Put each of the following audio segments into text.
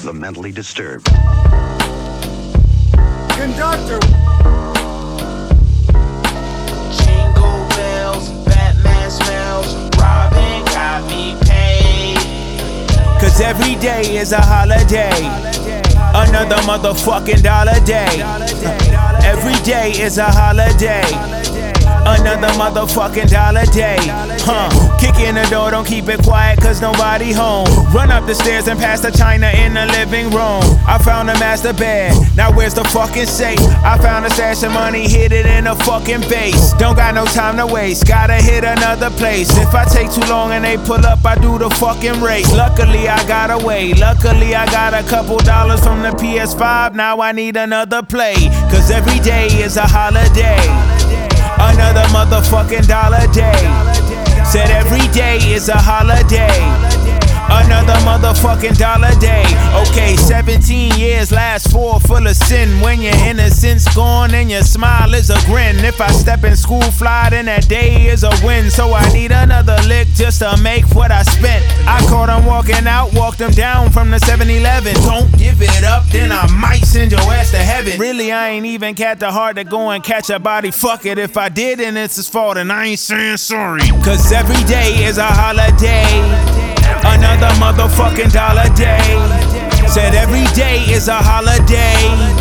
the mentally disturbed. Conductor! Jingle bells, Batman smells, Robin got me paid. Cause every day is a holiday, another motherfucking dollar day. Every day is a holiday, another motherfucking dollar day. Kick in the door, don't keep it quiet cause nobody home. Run up the stairs and pass the china in the living room. I found a master bed, now where's the fucking safe? I found a stash of money, hid it in a fucking vase. Don't got no time to waste, gotta hit another place. If I take too long and they pull up, I do the fucking race. Luckily I got away, luckily I got a couple dollars from the PS5. Now I need another play, cause every day is a holiday, another motherfucking dollar day. Said every day is a holiday, another motherfucking dollar day. Okay, 17 years last four full of sin. When your innocence gone and your smile is a grin. If I step in school fly, then that day is a win. So I need another lick just to make what I spent. I caught him walking out, walked him down from the 7-Eleven. Don't give it up, then I might send your ass to heaven. Really, I ain't even got the heart to go and catch a body. Fuck it, if I did, then it's his fault and I ain't saying sorry. Cause every day is a holiday, another motherfucking dollar day. Said every day is a holiday,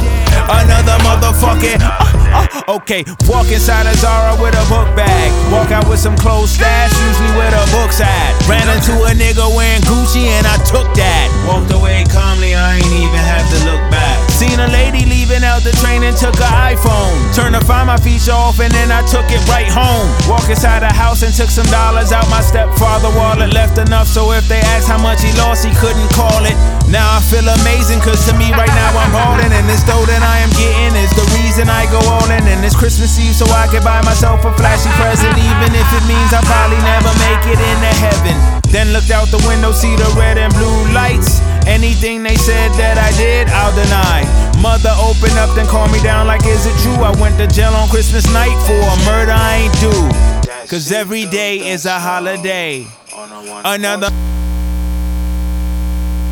another motherfucking okay, walk inside a Zara with a book bag. Walk out with some clothes stashed, usually where the book's at. Ran into a nigga wearing Gucci and I took that. Walked away calmly, I ain't even have to look back. Seen a lady leaving out the train and took her iPhone. Turned to find my feature off and then I took it right home. Walk inside the house and took some dollars out my stepfather wallet. Left enough so if they asked how much he lost, he couldn't call it. Now I feel amazing cause to me right now I'm ballin'. And this dough that I am getting is the reason I go all in. And it's Christmas Eve so I can buy myself a flashy present, even if it means I'll probably never make it into heaven. Then looked out the window, see the red and blue lights. Anything they said that I did, I'll deny. Mother opened up, then called me down like, is it true? I went to jail on Christmas night for a murder I ain't do. Cause every day is a holiday, another